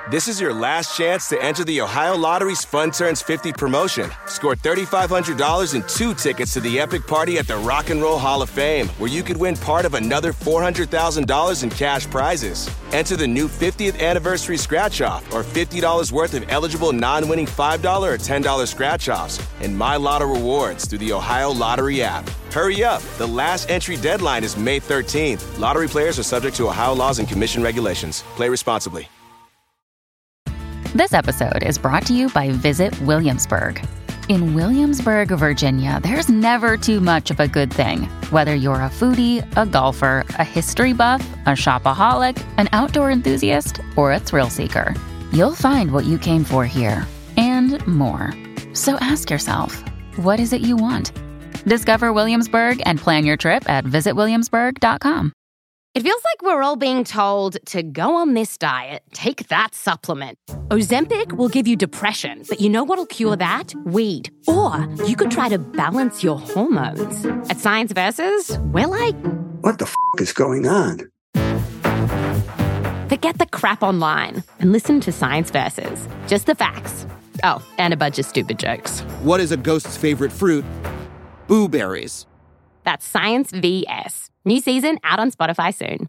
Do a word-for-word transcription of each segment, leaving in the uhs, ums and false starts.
This is your last chance to enter the Ohio Lottery's Fun Turns fifty promotion. Score three thousand five hundred dollars and two tickets to the epic party at the Rock and Roll Hall of Fame, where you could win part of another four hundred thousand dollars in cash prizes. Enter the new fiftieth anniversary scratch-off or fifty dollars worth of eligible non-winning five dollars or ten dollars scratch-offs and My Lotto rewards through the Ohio Lottery app. Hurry up. The last entry deadline is May thirteenth. Lottery players are subject to Ohio laws and commission regulations. Play responsibly. This episode is brought to you by Visit Williamsburg. In Williamsburg, Virginia, there's never too much of a good thing. Whether you're a foodie, a golfer, a history buff, a shopaholic, an outdoor enthusiast, or a thrill seeker, you'll find what you came for here and more. So ask yourself, what is it you want? Discover Williamsburg and plan your trip at visit williamsburg dot com. It feels like we're all being told to go on this diet, take that supplement. Ozempic will give you depression, but you know what'll cure that? Weed. Or you could try to balance your hormones. At Science Versus, we're like... What the f*** is going on? Forget the crap online and listen to Science Versus. Just the facts. Oh, and a bunch of stupid jokes. What is a ghost's favorite fruit? Blueberries. That's Science V S. New season out on Spotify soon.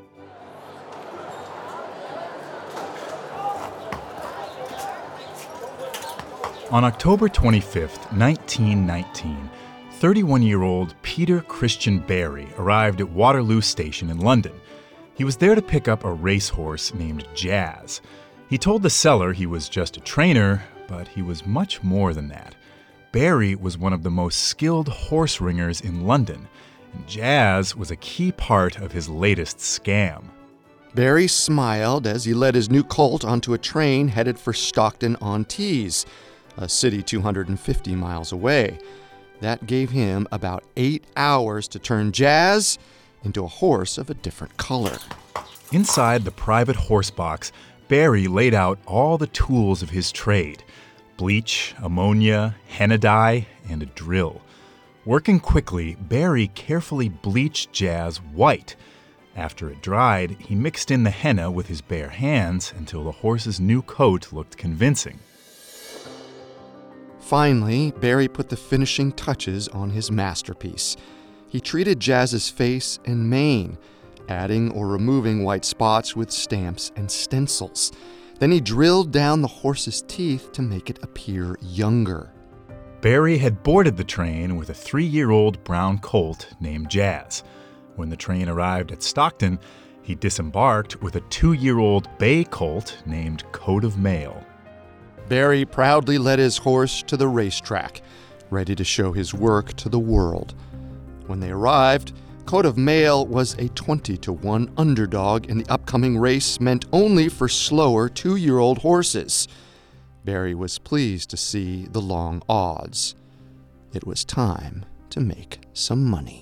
On October twenty-fifth, nineteen nineteen, thirty-one-year-old Peter Christian Barry arrived at Waterloo Station in London. He was there to pick up a racehorse named Jazz. He told the seller he was just a trainer, but he was much more than that. Barry was one of the most skilled horse ringers in London, and Jazz was a key part of his latest scam. Barry smiled as he led his new colt onto a train headed for Stockton-on-Tees, a city two hundred fifty miles away. That gave him about eight hours to turn Jazz into a horse of a different color. Inside the private horse box, Barry laid out all the tools of his trade: bleach, ammonia, henna dye, and a drill. Working quickly, Barry carefully bleached Jazz white. After it dried, he mixed in the henna with his bare hands until the horse's new coat looked convincing. Finally, Barry put the finishing touches on his masterpiece. He treated Jazz's face and mane, adding or removing white spots with stamps and stencils. Then he drilled down the horse's teeth to make it appear younger. Barry had boarded the train with a three-year-old brown colt named Jazz. When the train arrived at Stockton, he disembarked with a two-year-old bay colt named Coat of Mail. Barry proudly led his horse to the racetrack, ready to show his work to the world. When they arrived, Coat of Mail was a twenty to one underdog in the upcoming race meant only for slower two-year-old horses. Barry was pleased to see the long odds. It was time to make some money.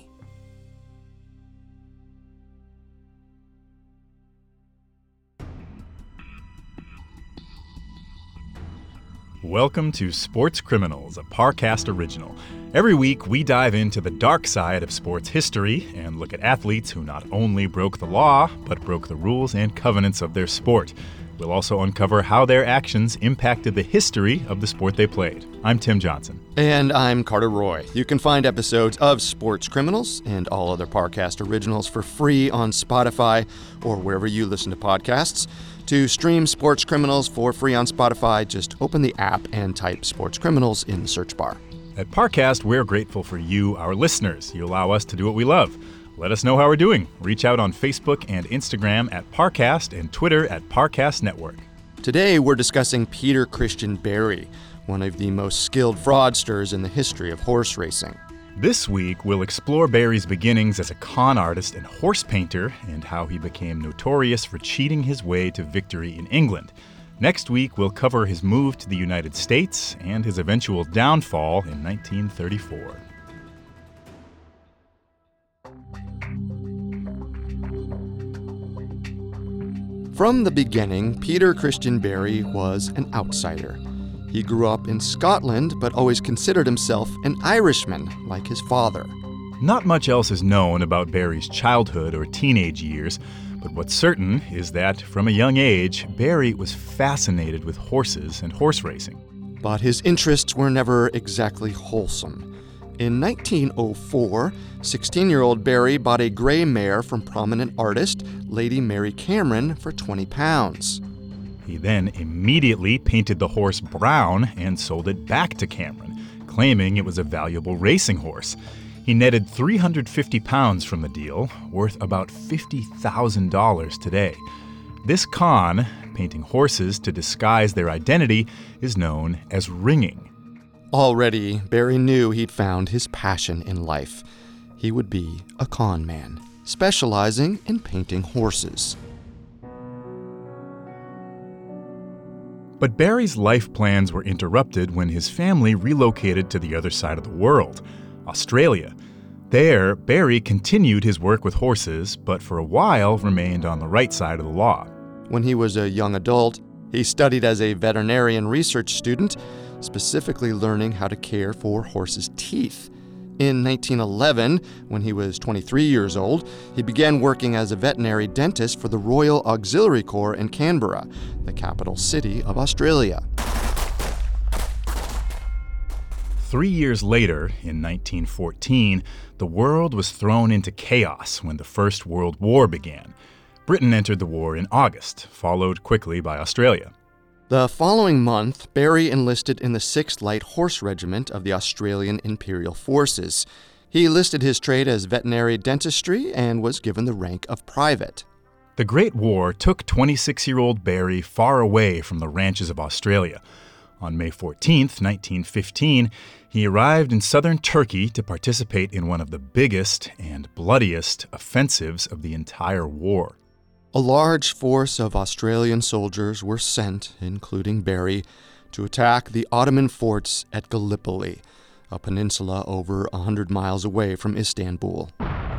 Welcome to Sports Criminals, a Parcast original. Every week, we dive into the dark side of sports history and look at athletes who not only broke the law, but broke the rules and covenants of their sport. We'll also uncover how their actions impacted the history of the sport they played. I'm Tim Johnson. And I'm Carter Roy. You can find episodes of Sports Criminals and all other Parcast originals for free on Spotify or wherever you listen to podcasts. To stream Sports Criminals for free on Spotify, just open the app and type Sports Criminals in the search bar. At Parcast, we're grateful for you, our listeners. You allow us to do what we love. Let us know how we're doing. Reach out on Facebook and Instagram at Parcast and Twitter at Parcast Network. Today, we're discussing Peter Christian Barry, one of the most skilled fraudsters in the history of horse racing. This week, we'll explore Barry's beginnings as a con artist and horse painter and how he became notorious for cheating his way to victory in England. Next week, we'll cover his move to the United States and his eventual downfall in nineteen thirty-four. From the beginning, Peter Christian Barry was an outsider. He grew up in Scotland, but always considered himself an Irishman, like his father. Not much else is known about Barry's childhood or teenage years, But what's certain is that from a young age, Barry was fascinated with horses and horse racing. But his interests were never exactly wholesome. In nineteen oh four, sixteen-year-old Barry bought a gray mare from prominent artist Lady Mary Cameron for twenty pounds. He then immediately painted the horse brown and sold it back to Cameron, claiming it was a valuable racing horse. He netted three hundred fifty pounds from the deal, worth about fifty thousand dollars today. This con, painting horses to disguise their identity, is known as ringing. Already, Barry knew he'd found his passion in life. He would be a con man, specializing in painting horses. But Barry's life plans were interrupted when his family relocated to the other side of the world, Australia. There, Barry continued his work with horses, but for a while remained on the right side of the law. When he was a young adult, he studied as a veterinarian research student, specifically learning how to care for horses' teeth. In nineteen eleven, when he was twenty-three years old, he began working as a veterinary dentist for the Royal Auxiliary Corps in Canberra, the capital city of Australia. Three years later, in nineteen fourteen, the world was thrown into chaos when the First World War began. Britain entered the war in August, followed quickly by Australia. The following month, Barry enlisted in the sixth Light Horse Regiment of the Australian Imperial Forces. He listed his trade as veterinary dentistry and was given the rank of private. The Great War took twenty-six-year-old Barry far away from the ranches of Australia. On May fourteenth, nineteen fifteen, he arrived in southern Turkey to participate in one of the biggest and bloodiest offensives of the entire war. A large force of Australian soldiers were sent, including Barry, to attack the Ottoman forts at Gallipoli, a peninsula over one hundred miles away from Istanbul.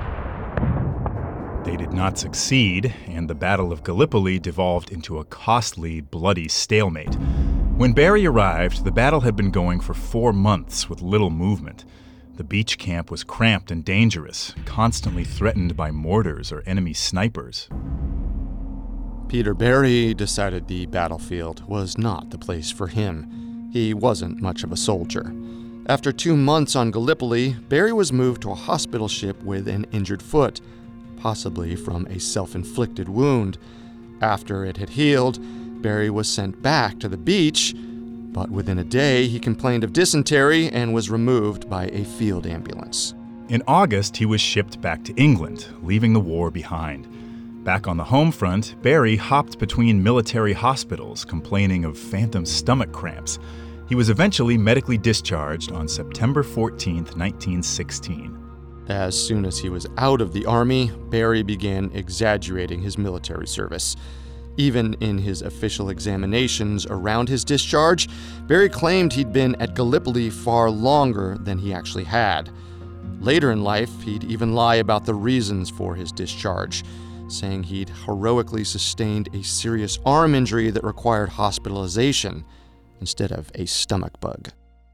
They did not succeed, and the Battle of Gallipoli devolved into a costly, bloody stalemate. When Barry arrived, the battle had been going for four months with little movement. The beach camp was cramped and dangerous, constantly threatened by mortars or enemy snipers. Peter Barry decided the battlefield was not the place for him. He wasn't much of a soldier. After two months on Gallipoli, Barry was moved to a hospital ship with an injured foot, possibly from a self-inflicted wound. After it had healed, Barry was sent back to the beach, but within a day he complained of dysentery and was removed by a field ambulance. In August, he was shipped back to England, leaving the war behind. Back on the home front, Barry hopped between military hospitals, complaining of phantom stomach cramps. He was eventually medically discharged on September fourteenth, nineteen sixteen. As soon as he was out of the Army, Barry began exaggerating his military service. Even in his official examinations around his discharge, Barry claimed he'd been at Gallipoli far longer than he actually had. Later in life, he'd even lie about the reasons for his discharge, saying he'd heroically sustained a serious arm injury that required hospitalization instead of a stomach bug.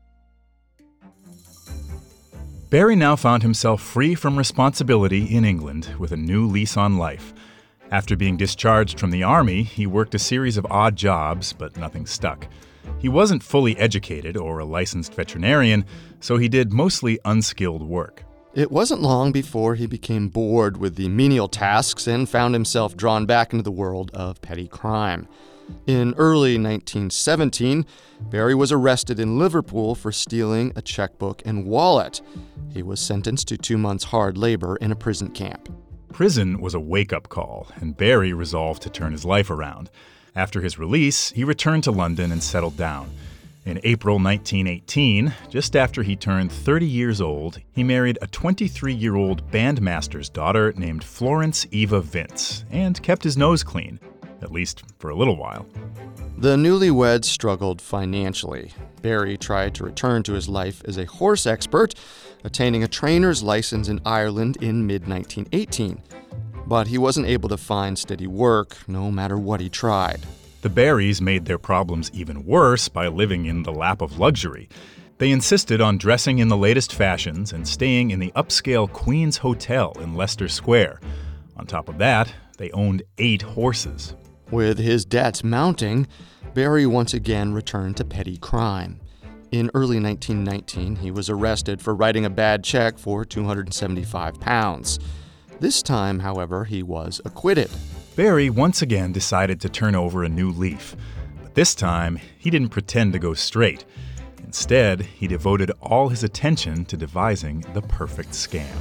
Barry now found himself free from responsibility in England with a new lease on life. After being discharged from the Army, he worked a series of odd jobs, but nothing stuck. He wasn't fully educated or a licensed veterinarian, so he did mostly unskilled work. It wasn't long before he became bored with the menial tasks and found himself drawn back into the world of petty crime. In early nineteen seventeen, Barry was arrested in Liverpool for stealing a checkbook and wallet. He was sentenced to two months hard labor in a prison camp. Prison was a wake-up call, and Barry resolved to turn his life around. After his release, he returned to London and settled down. In April nineteen eighteen, just after he turned thirty years old, he married a twenty-three-year-old bandmaster's daughter named Florence Eva Vince, and kept his nose clean, at least for a little while. The newlyweds struggled financially. Barry tried to return to his life as a horse expert, attaining a trainer's license in Ireland in mid nineteen eighteen. But he wasn't able to find steady work, no matter what he tried. The Barrys made their problems even worse by living in the lap of luxury. They insisted on dressing in the latest fashions and staying in the upscale Queen's Hotel in Leicester Square. On top of that, They owned eight horses. With his debts mounting, Barry once again returned to petty crime. In early nineteen nineteen, he was arrested for writing a bad check for two hundred seventy-five pounds. This time, however, he was acquitted. Barry once again decided to turn over a new leaf. But this time, he didn't pretend to go straight. Instead, he devoted all his attention to devising the perfect scam.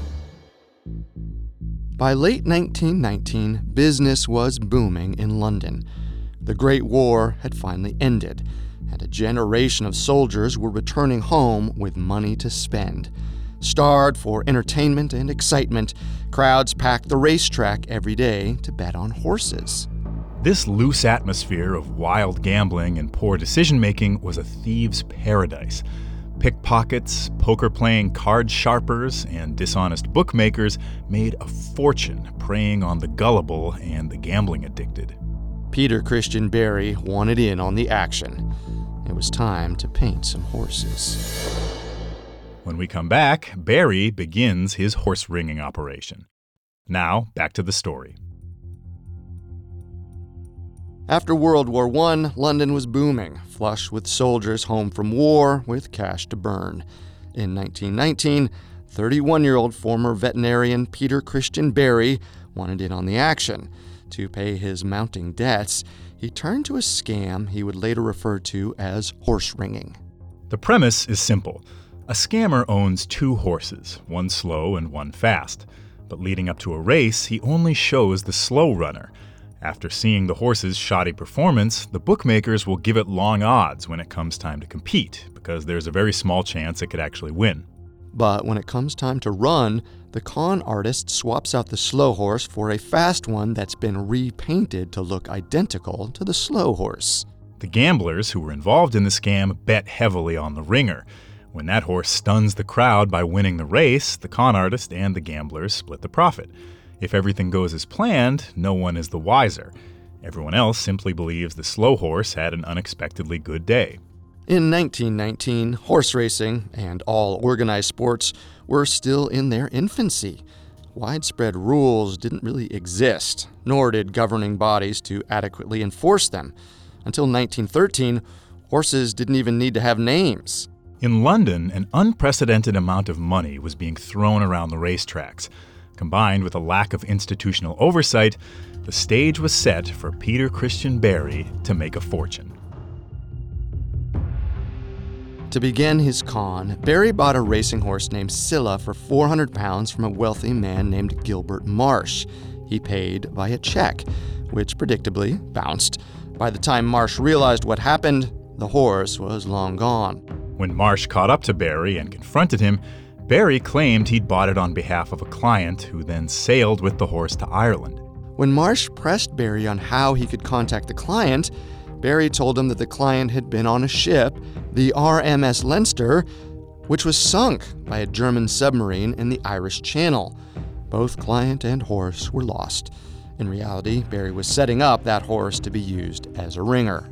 By late nineteen nineteen, business was booming in London. The Great War had finally ended, and a generation of soldiers were returning home with money to spend. Starved for entertainment and excitement, crowds packed the racetrack every day to bet on horses. This loose atmosphere of wild gambling and poor decision-making was a thieves' paradise. Pickpockets, poker-playing card sharpers, and dishonest bookmakers made a fortune preying on the gullible and the gambling addicted. Peter Christian Barry wanted in on the action. It was time to paint some horses. When we come back, Barry begins his horse-ringing operation. Now, back to the story. After World War One, London was booming, flush with soldiers home from war with cash to burn. In nineteen nineteen, thirty-one-year-old former veterinarian Peter Christian Barry wanted in on the action. To pay his mounting debts, he turned to a scam he would later refer to as horse ringing. The premise is simple. A scammer owns two horses, one slow and one fast. But leading up to a race, he only shows the slow runner. After seeing the horse's shoddy performance, the bookmakers will give it long odds when it comes time to compete, because there's a very small chance it could actually win. But when it comes time to run, the con artist swaps out the slow horse for a fast one that's been repainted to look identical to the slow horse. The gamblers who were involved in the scam bet heavily on the ringer. When that horse stuns the crowd by winning the race, the con artist and the gamblers split the profit. If everything goes as planned, no one is the wiser. Everyone else simply believes the slow horse had an unexpectedly good day. In nineteen nineteen, horse racing and all organized sports were still in their infancy. Widespread rules didn't really exist, nor did governing bodies to adequately enforce them. Until nineteen thirteen, horses didn't even need to have names. In London, an unprecedented amount of money was being thrown around the racetracks. Combined with a lack of institutional oversight, the stage was set for Peter Christian Barry to make a fortune. To begin his con, Barry bought a racing horse named Scylla for four hundred pounds from a wealthy man named Gilbert Marsh. He paid by a check, which predictably bounced. By the time Marsh realized what happened, the horse was long gone. When Marsh caught up to Barry and confronted him, Barry claimed he'd bought it on behalf of a client who then sailed with the horse to Ireland. When Marsh pressed Barry on how he could contact the client, Barry told him that the client had been on a ship, the R M S Leinster, which was sunk by a German submarine in the Irish Channel. Both client and horse were lost. In reality, Barry was setting up that horse to be used as a ringer.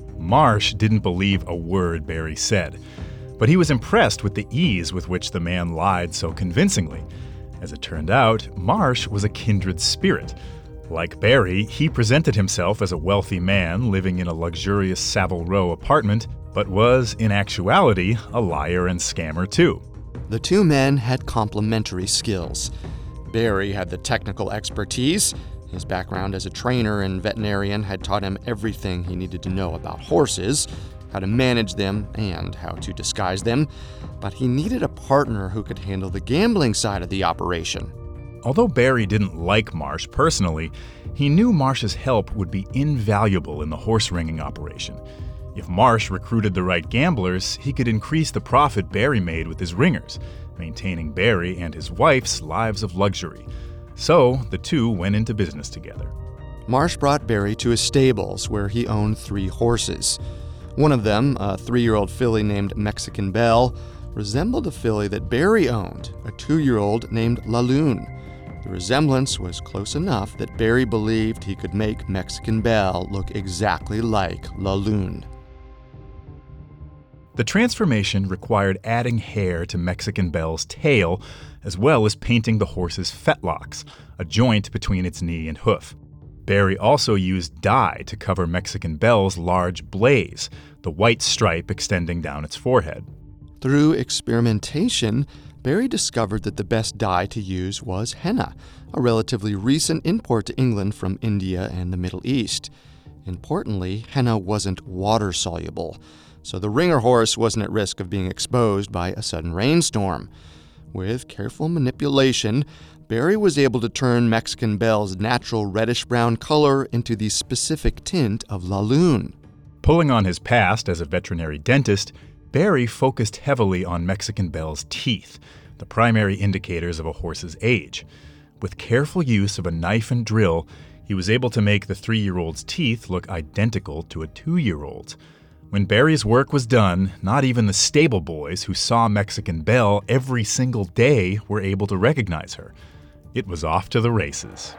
Marsh didn't believe a word Barry said, but he was impressed with the ease with which the man lied so convincingly. As it turned out, Marsh was a kindred spirit. Like Barry, he presented himself as a wealthy man living in a luxurious Savile Row apartment, but was, in actuality, a liar and scammer too. The two men had complementary skills. Barry had the technical expertise. His background as a trainer and veterinarian had taught him everything he needed to know about horses, how to manage them, and how to disguise them. But he needed a partner who could handle the gambling side of the operation. Although Barry didn't like Marsh personally, he knew Marsh's help would be invaluable in the horse-ringing operation. If Marsh recruited the right gamblers, he could increase the profit Barry made with his ringers, maintaining Barry and his wife's lives of luxury. So the two went into business together. Marsh brought Barry to his stables, where he owned three horses. One of them, a three-year-old filly named Mexican Belle, resembled a filly that Barry owned, a two-year-old named La Lune. The resemblance was close enough that Barry believed he could make Mexican Belle look exactly like La Lune. The transformation required adding hair to Mexican Belle's tail, as well as painting the horse's fetlocks, a joint between its knee and hoof. Barry also used dye to cover Mexican Belle's large blaze, the white stripe extending down its forehead. Through experimentation, Barry discovered that the best dye to use was henna, a relatively recent import to England from India and the Middle East. Importantly, henna wasn't water-soluble, so the ringer horse wasn't at risk of being exposed by a sudden rainstorm. With careful manipulation, Barry was able to turn Mexican Belle's natural reddish-brown color into the specific tint of La Lune. Pulling on his past as a veterinary dentist, Barry focused heavily on Mexican Belle's teeth, the primary indicators of a horse's age. With careful use of a knife and drill, he was able to make the three-year-old's teeth look identical to a two-year-old's. When Barry's work was done, not even the stable boys who saw Mexican Belle every single day were able to recognize her. It was off to the races.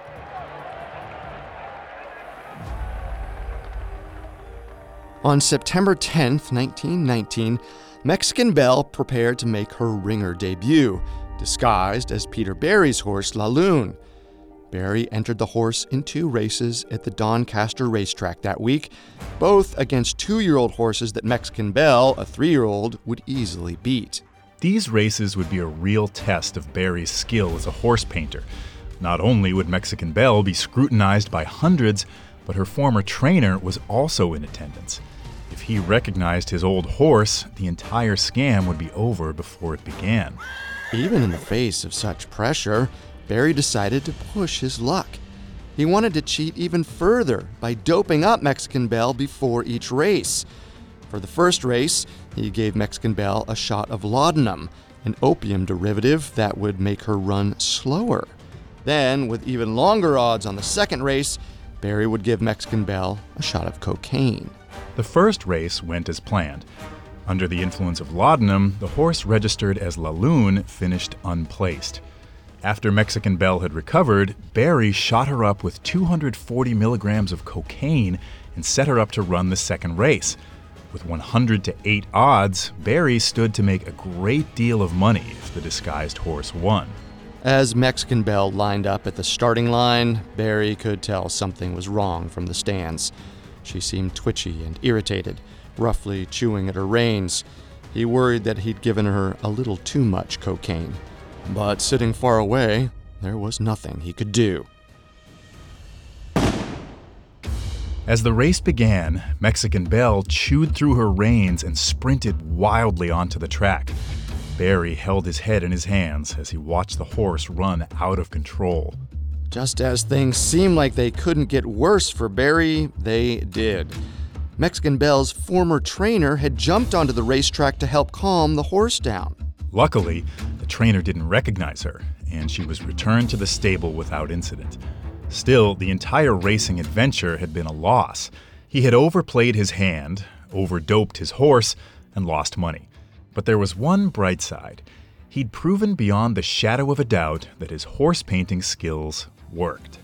On September tenth, nineteen nineteen, Mexican Belle prepared to make her ringer debut, disguised as Peter Barry's horse, La Lune. Barry entered the horse in two races at the Doncaster racetrack that week, both against two-year-old horses that Mexican Belle, a three-year-old, would easily beat. These races would be a real test of Barry's skill as a horse painter. Not only would Mexican Belle be scrutinized by hundreds, but her former trainer was also in attendance. If he recognized his old horse, the entire scam would be over before it began. Even in the face of such pressure, Barry decided to push his luck. He wanted to cheat even further by doping up Mexican Belle before each race. For the first race, he gave Mexican Belle a shot of laudanum, an opium derivative that would make her run slower. Then, with even longer odds on the second race, Barry would give Mexican Belle a shot of cocaine. The first race went as planned. Under the influence of laudanum, the horse registered as La Lune finished unplaced. After Mexican Belle had recovered, Barry shot her up with two hundred forty milligrams of cocaine and set her up to run the second race. With one hundred to eight odds, Barry stood to make a great deal of money if the disguised horse won. As Mexican Belle lined up at the starting line, Barry could tell something was wrong from the stands. She seemed twitchy and irritated, roughly chewing at her reins. He worried that he'd given her a little too much cocaine. But sitting far away, there was nothing he could do. As the race began, Mexican Belle chewed through her reins and sprinted wildly onto the track. Barry held his head in his hands as he watched the horse run out of control. Just as things seemed like they couldn't get worse for Barry, they did. Mexican Belle's former trainer had jumped onto the racetrack to help calm the horse down. Luckily, the trainer didn't recognize her, and she was returned to the stable without incident. Still, the entire racing adventure had been a loss. He had overplayed his hand, overdoped his horse, and lost money. But there was one bright side. He'd proven beyond the shadow of a doubt that his horse painting skills worked.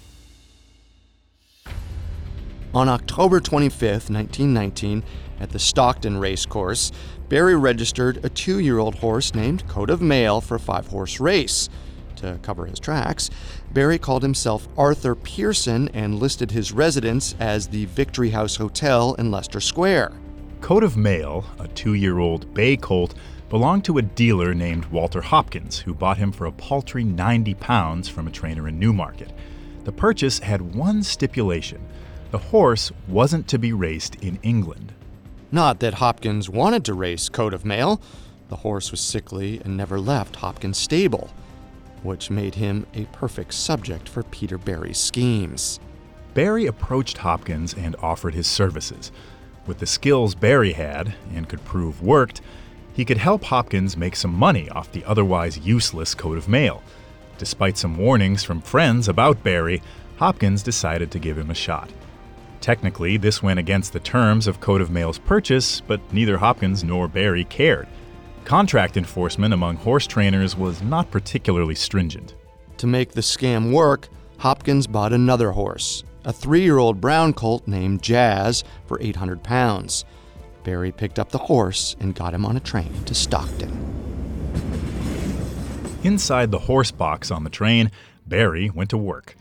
On October twenty-fifth, nineteen nineteen, at the Stockton Racecourse, Barry registered a two-year-old horse named Coat of Mail for a five-horse race. To cover his tracks, Barry called himself Arthur Pearson and listed his residence as the Victory House Hotel in Leicester Square. Coat of Mail, a two-year-old bay colt, belonged to a dealer named Walter Hopkins, who bought him for a paltry ninety pounds from a trainer in Newmarket. The purchase had one stipulation. The horse wasn't to be raced in England. Not that Hopkins wanted to race Coat of Mail. The horse was sickly and never left Hopkins' stable, which made him a perfect subject for Peter Barry's schemes. Barry approached Hopkins and offered his services. With the skills Barry had, and could prove worked, he could help Hopkins make some money off the otherwise useless Coat of Mail. Despite some warnings from friends about Barry, Hopkins decided to give him a shot. Technically, this went against the terms of Coat of Mail's purchase, but neither Hopkins nor Barry cared. Contract enforcement among horse trainers was not particularly stringent. To make the scam work, Hopkins bought another horse, a three-year-old brown colt named Jazz, for eight hundred pounds. Barry picked up the horse and got him on a train to Stockton. Inside the horse box on the train, Barry went to work.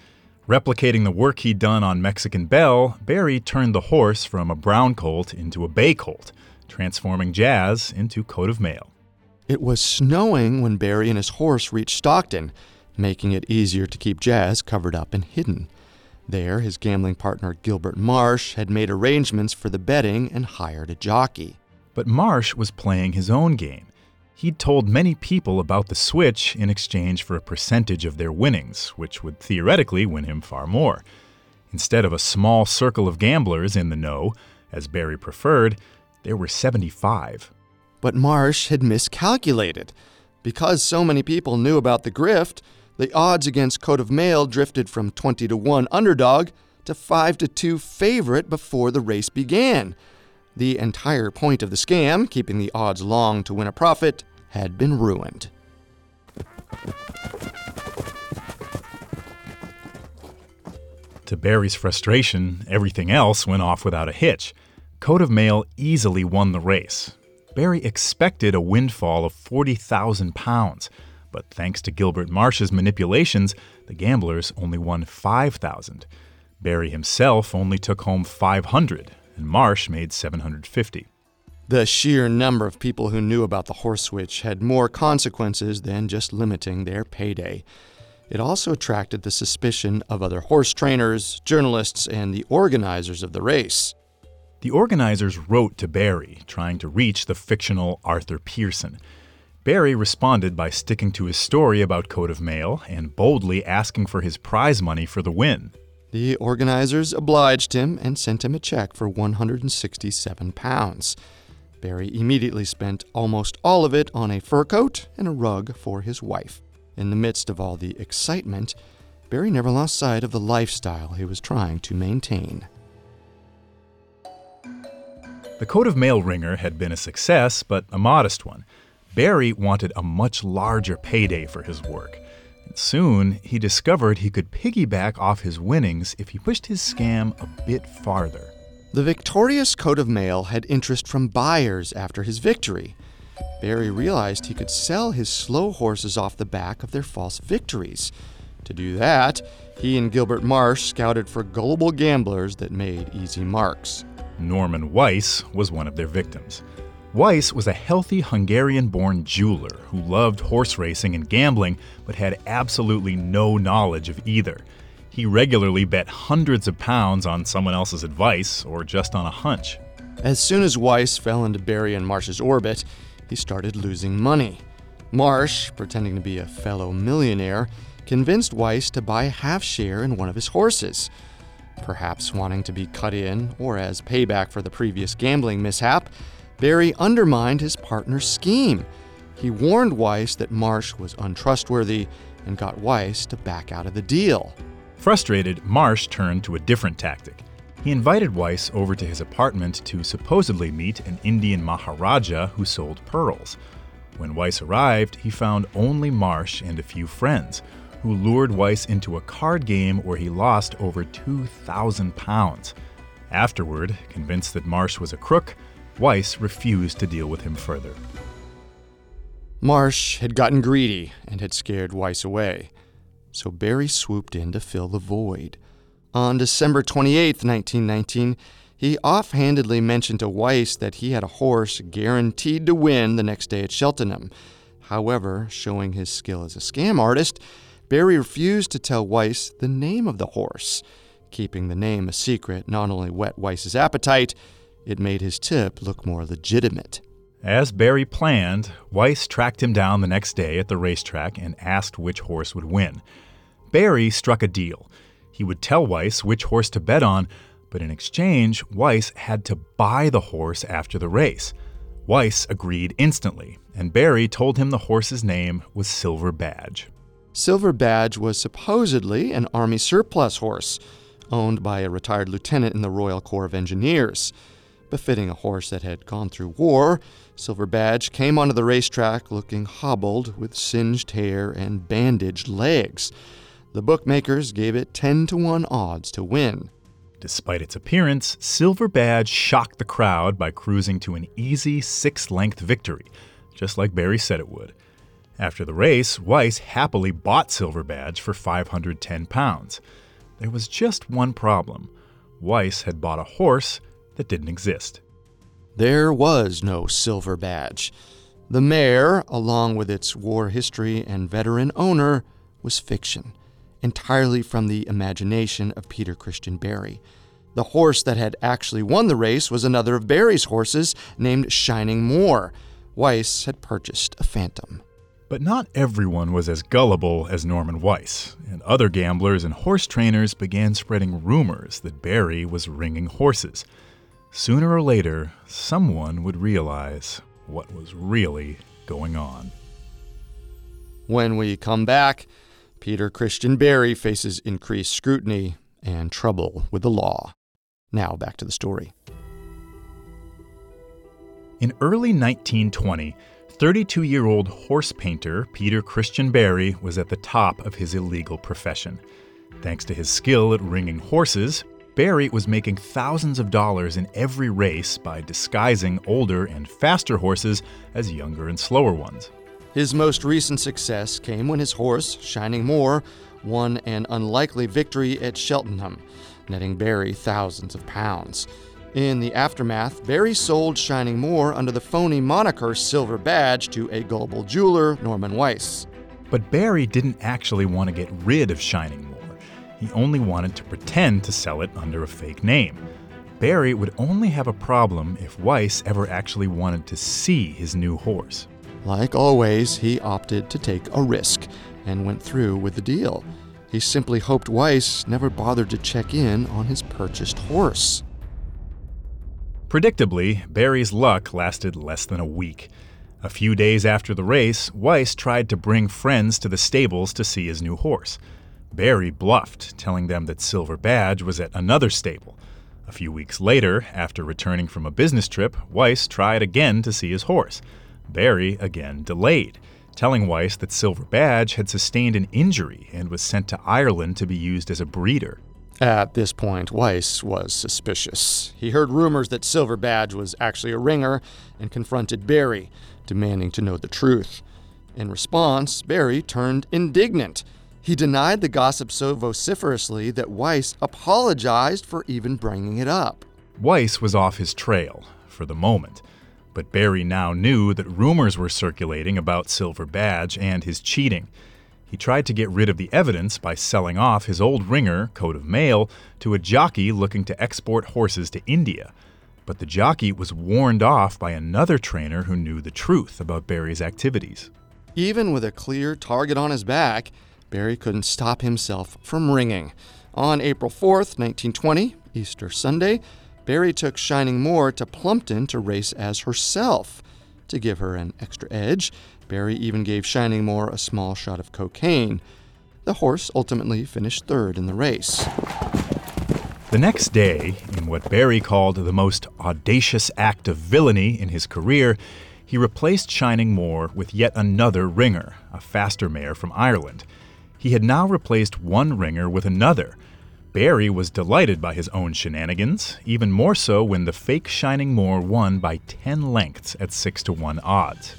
Replicating the work he'd done on Mexican Belle, Barry turned the horse from a brown colt into a bay colt, transforming Jazz into Coat of Mail. It was snowing when Barry and his horse reached Stockton, making it easier to keep Jazz covered up and hidden. There, his gambling partner Gilbert Marsh had made arrangements for the betting and hired a jockey. But Marsh was playing his own game. He'd told many people about the switch in exchange for a percentage of their winnings, which would theoretically win him far more. Instead of a small circle of gamblers in the know, as Barry preferred, there were seventy-five. But Marsh had miscalculated. Because so many people knew about the grift, the odds against Coat of Mail drifted from twenty to one underdog to five to two favorite before the race began. The entire point of the scam, keeping the odds long to win a profit, had been ruined. To Barry's frustration, everything else went off without a hitch. Coat of Mail easily won the race. Barry expected a windfall of forty thousand pounds, but thanks to Gilbert Marsh's manipulations, the gamblers only won five thousand. Barry himself only took home five hundred, and Marsh made seven hundred fifty. The sheer number of people who knew about the horse switch had more consequences than just limiting their payday. It also attracted the suspicion of other horse trainers, journalists, and the organizers of the race. The organizers wrote to Barry, trying to reach the fictional Arthur Pearson. Barry responded by sticking to his story about Coat of Mail and boldly asking for his prize money for the win. The organizers obliged him and sent him a check for one hundred sixty-seven pounds. Barry immediately spent almost all of it on a fur coat and a rug for his wife. In the midst of all the excitement, Barry never lost sight of the lifestyle he was trying to maintain. The Coat of Mail ringer had been a success, but a modest one. Barry wanted a much larger payday for his work. And soon, he discovered he could piggyback off his winnings if he pushed his scam a bit farther. The victorious Coat of Mail had interest from buyers after his victory. Barry realized he could sell his slow horses off the back of their false victories. To do that, he and Gilbert Marsh scouted for gullible gamblers that made easy marks. Norman Weiss was one of their victims. Weiss was a healthy Hungarian-born jeweler who loved horse racing and gambling, but had absolutely no knowledge of either. He regularly bet hundreds of pounds on someone else's advice or just on a hunch. As soon as Weiss fell into Barry and Marsh's orbit, he started losing money. Marsh, pretending to be a fellow millionaire, convinced Weiss to buy a half share in one of his horses. Perhaps wanting to be cut in, or as payback for the previous gambling mishap, Barry undermined his partner's scheme. He warned Weiss that Marsh was untrustworthy and got Weiss to back out of the deal. Frustrated, Marsh turned to a different tactic. He invited Weiss over to his apartment to supposedly meet an Indian Maharaja who sold pearls. When Weiss arrived, he found only Marsh and a few friends, who lured Weiss into a card game where he lost over two thousand pounds. Afterward, convinced that Marsh was a crook, Weiss refused to deal with him further. Marsh had gotten greedy and had scared Weiss away, so Barry swooped in to fill the void. On December twenty-eighth, nineteen nineteen, he offhandedly mentioned to Weiss that he had a horse guaranteed to win the next day at Cheltenham. However, showing his skill as a scam artist, Barry refused to tell Weiss the name of the horse. Keeping the name a secret not only whet Weiss's appetite, it made his tip look more legitimate. As Barry planned, Weiss tracked him down the next day at the racetrack and asked which horse would win. Barry struck a deal. He would tell Weiss which horse to bet on, but in exchange, Weiss had to buy the horse after the race. Weiss agreed instantly, and Barry told him the horse's name was Silver Badge. Silver Badge was supposedly an Army surplus horse, owned by a retired lieutenant in the Royal Corps of Engineers. Befitting a horse that had gone through war, Silver Badge came onto the racetrack looking hobbled with singed hair and bandaged legs. The bookmakers gave it ten to one odds to win. Despite its appearance, Silver Badge shocked the crowd by cruising to an easy six-length victory, just like Barry said it would. After the race, Weiss happily bought Silver Badge for five hundred ten pounds. There was just one problem. Weiss had bought a horse that didn't exist. There was no Silver Badge. The mare, along with its war history and veteran owner, was fiction, entirely from the imagination of Peter Christian Barry. The horse that had actually won the race was another of Barry's horses named Shining Moore. Weiss had purchased a phantom. But not everyone was as gullible as Norman Weiss, and other gamblers and horse trainers began spreading rumors that Barry was ringing horses. Sooner or later, someone would realize what was really going on. When we come back, Peter Christian Barry faces increased scrutiny and trouble with the law. Now back to the story. In early nineteen twenty, thirty-two-year-old horse painter Peter Christian Barry was at the top of his illegal profession. Thanks to his skill at ringing horses, Barry was making thousands of dollars in every race by disguising older and faster horses as younger and slower ones. His most recent success came when his horse, Shining Moore, won an unlikely victory at Cheltenham, netting Barry thousands of pounds. In the aftermath, Barry sold Shining Moore under the phony moniker Silver Badge to a gullible jeweler, Norman Weiss. But Barry didn't actually want to get rid of Shining Moore. He only wanted to pretend to sell it under a fake name. Barry would only have a problem if Weiss ever actually wanted to see his new horse. Like always, he opted to take a risk and went through with the deal. He simply hoped Weiss never bothered to check in on his purchased horse. Predictably, Barry's luck lasted less than a week. A few days after the race, Weiss tried to bring friends to the stables to see his new horse. Barry bluffed, telling them that Silver Badge was at another stable. A few weeks later, after returning from a business trip, Weiss tried again to see his horse. Barry again delayed, telling Weiss that Silver Badge had sustained an injury and was sent to Ireland to be used as a breeder. At this point, Weiss was suspicious. He heard rumors that Silver Badge was actually a ringer and confronted Barry, demanding to know the truth. In response, Barry turned indignant. He denied the gossip so vociferously that Weiss apologized for even bringing it up. Weiss was off his trail, for the moment, but Barry now knew that rumors were circulating about Silver Badge and his cheating. He tried to get rid of the evidence by selling off his old ringer, Coat of Mail, to a jockey looking to export horses to India. But the jockey was warned off by another trainer who knew the truth about Barry's activities. Even with a clear target on his back, Barry couldn't stop himself from ringing. On April fourth, nineteen twenty, Easter Sunday, Barry took Shining Moore to Plumpton to race as herself. To give her an extra edge, Barry even gave Shining Moore a small shot of cocaine. The horse ultimately finished third in the race. The next day, in what Barry called the most audacious act of villainy in his career, he replaced Shining Moore with yet another ringer, a faster mare from Ireland. He had now replaced one ringer with another. Barry was delighted by his own shenanigans, even more so when the fake Shining Moore won by ten lengths at six to one odds.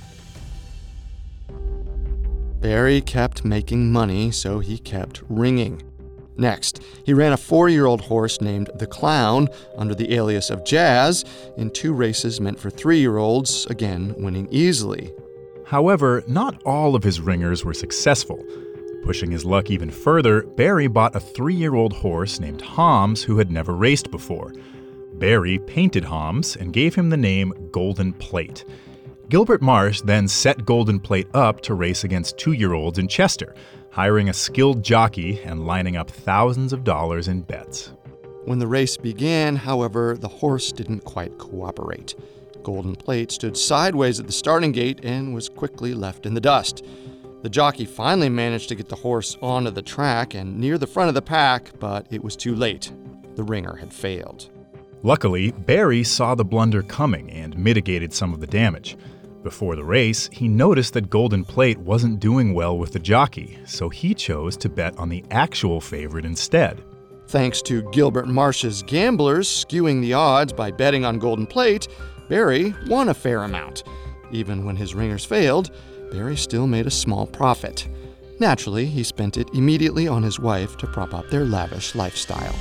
Barry kept making money, so he kept ringing. Next, he ran a four-year-old horse named The Clown under the alias of Jazz in two races meant for three-year-olds, again winning easily. However, not all of his ringers were successful. Pushing his luck even further, Barry bought a three-year-old horse named Homs who had never raced before. Barry painted Homs and gave him the name Golden Plate. Gilbert Marsh then set Golden Plate up to race against two-year-olds in Chester, hiring a skilled jockey and lining up thousands of dollars in bets. When the race began, however, the horse didn't quite cooperate. Golden Plate stood sideways at the starting gate and was quickly left in the dust. The jockey finally managed to get the horse onto the track and near the front of the pack, but it was too late. The ringer had failed. Luckily, Barry saw the blunder coming and mitigated some of the damage. Before the race, he noticed that Golden Plate wasn't doing well with the jockey, so he chose to bet on the actual favorite instead. Thanks to Gilbert Marsh's gamblers skewing the odds by betting on Golden Plate, Barry won a fair amount. Even when his ringers failed, Barry still made a small profit. Naturally, he spent it immediately on his wife to prop up their lavish lifestyle.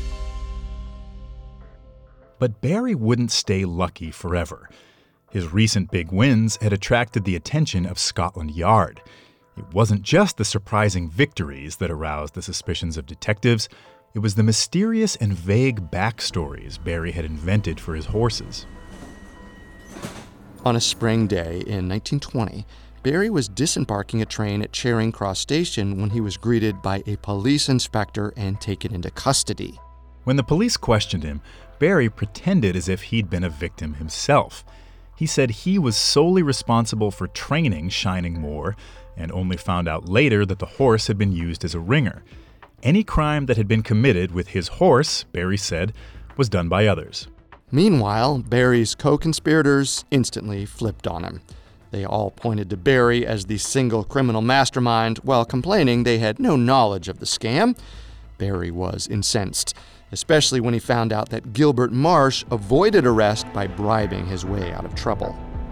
But Barry wouldn't stay lucky forever. His recent big wins had attracted the attention of Scotland Yard. It wasn't just the surprising victories that aroused the suspicions of detectives. It was the mysterious and vague backstories Barry had invented for his horses. On a spring day in nineteen twenty, Barry was disembarking a train at Charing Cross Station when he was greeted by a police inspector and taken into custody. When the police questioned him, Barry pretended as if he'd been a victim himself. He said he was solely responsible for training Shining Moor and only found out later that the horse had been used as a ringer. Any crime that had been committed with his horse, Barry said, was done by others. Meanwhile, Barry's co-conspirators instantly flipped on him. They all pointed to Barry as the single criminal mastermind while complaining they had no knowledge of the scam. Barry was incensed, especially when he found out that Gilbert Marsh avoided arrest by bribing his way out of trouble.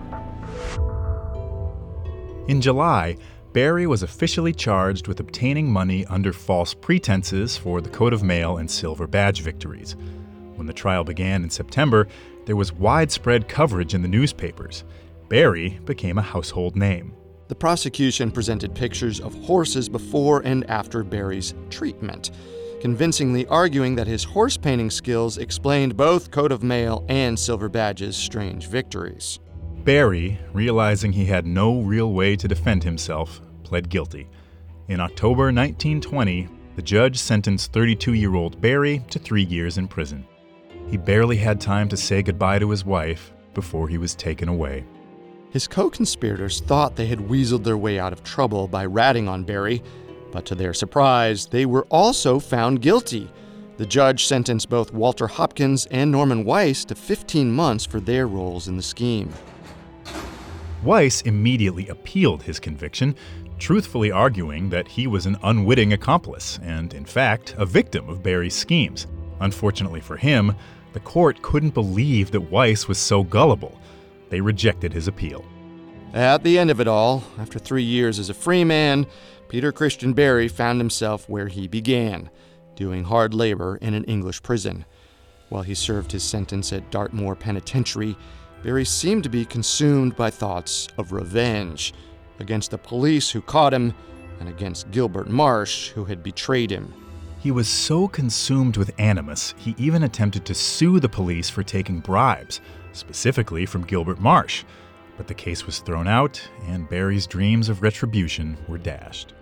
In July, Barry was officially charged with obtaining money under false pretenses for the coat of mail and silver badge victories. When the trial began in September, there was widespread coverage in the newspapers. Barry became a household name. The prosecution presented pictures of horses before and after Barry's treatment, convincingly arguing that his horse painting skills explained both coat of mail and silver badge's strange victories. Barry, realizing he had no real way to defend himself, pled guilty. In October nineteen twenty, the judge sentenced thirty-two-year-old Barry to three years in prison. He barely had time to say goodbye to his wife before he was taken away. His co-conspirators thought they had weaseled their way out of trouble by ratting on Barry, but to their surprise, they were also found guilty. The judge sentenced both Walter Hopkins and Norman Weiss to fifteen months for their roles in the scheme. Weiss immediately appealed his conviction, truthfully arguing that he was an unwitting accomplice and, in fact, a victim of Barry's schemes. Unfortunately for him, the court couldn't believe that Weiss was so gullible. They rejected his appeal. At the end of it all, after three years as a free man, Peter Christian Barry found himself where he began, doing hard labor in an English prison. While he served his sentence at Dartmoor Penitentiary, Barry seemed to be consumed by thoughts of revenge against the police who caught him and against Gilbert Marsh, who had betrayed him. He was so consumed with animus, he even attempted to sue the police for taking bribes, specifically from Gilbert Marsh. But the case was thrown out, and Barry's dreams of retribution were dashed.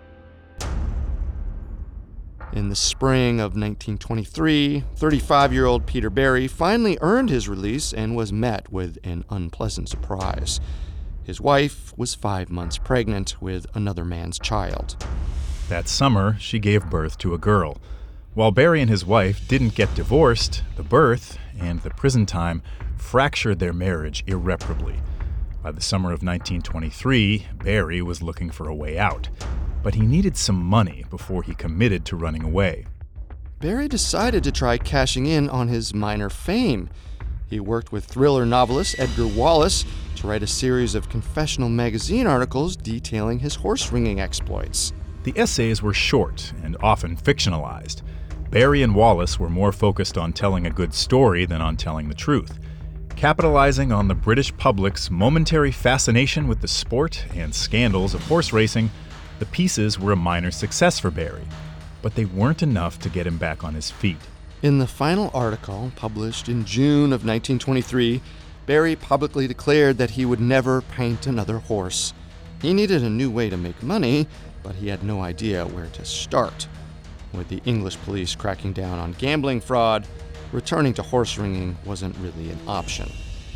In the spring of nineteen twenty-three, thirty-five-year-old Peter Barry finally earned his release and was met with an unpleasant surprise. His wife was five months pregnant with another man's child. That summer, she gave birth to a girl. While Barry and his wife didn't get divorced, the birth and the prison time fractured their marriage irreparably. By the summer of nineteen twenty-three, Barry was looking for a way out, but he needed some money before he committed to running away. Barry decided to try cashing in on his minor fame. He worked with thriller novelist Edgar Wallace to write a series of confessional magazine articles detailing his horse-ringing exploits. The essays were short and often fictionalized. Barry and Wallace were more focused on telling a good story than on telling the truth. Capitalizing on the British public's momentary fascination with the sport and scandals of horse racing, the pieces were a minor success for Barry, but they weren't enough to get him back on his feet. In the final article, published in June of nineteen twenty-three, Barry publicly declared that he would never paint another horse. He needed a new way to make money, but he had no idea where to start. With the English police cracking down on gambling fraud, returning to horse ringing wasn't really an option.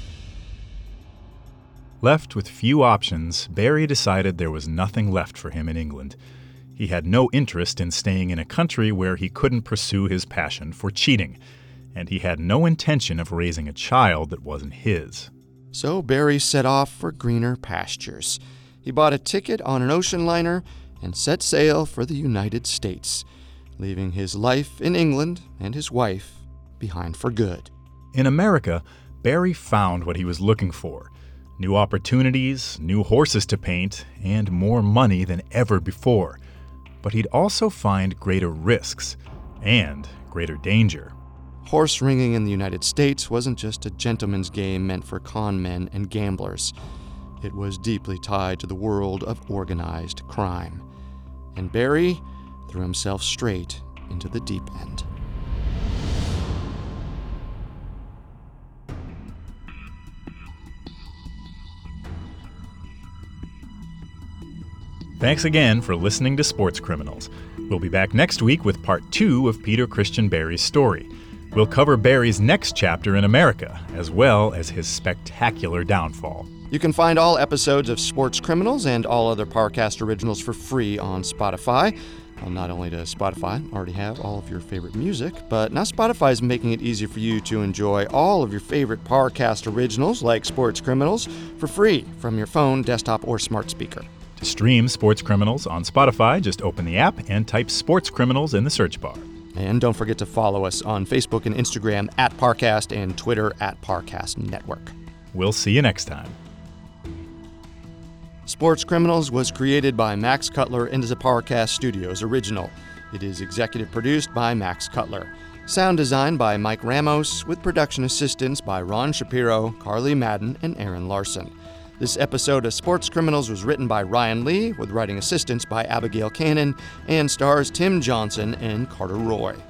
Left with few options, Barry decided there was nothing left for him in England. He had no interest in staying in a country where he couldn't pursue his passion for cheating, and he had no intention of raising a child that wasn't his. So Barry set off for greener pastures. He bought a ticket on an ocean liner and set sail for the United States, leaving his life in England and his wife behind for good. In America, Barry found what he was looking for: new opportunities, new horses to paint, and more money than ever before. but he'd also find greater risks and greater danger. Horse ringing in the United States wasn't just a gentleman's game meant for con men and gamblers. It was deeply tied to the world of organized crime. And Barry threw himself straight into the deep end. Thanks again for listening to Sports Criminals. We'll be back next week with part two of Peter Christian Barry's story. We'll cover Barry's next chapter in America, as well as his spectacular downfall. You can find all episodes of Sports Criminals and all other Parcast originals for free on Spotify. Well, not only does Spotify already have all of your favorite music, but now Spotify is making it easy for you to enjoy all of your favorite Parcast originals like Sports Criminals for free from your phone, desktop, or smart speaker. To stream Sports Criminals on Spotify, just open the app and type Sports Criminals in the search bar. And don't forget to follow us on Facebook and Instagram at Parcast and Twitter at Parcast Network. We'll see you next time. Sports Criminals was created by Max Cutler and is a Parcast Studios original. It is executive produced by Max Cutler. Sound design by Mike Ramos, with production assistance by Ron Shapiro, Carly Madden, and Aaron Larson. This episode of Sports Criminals was written by Ryan Lee, with writing assistance by Abigail Cannon, and stars Tim Johnson and Carter Roy.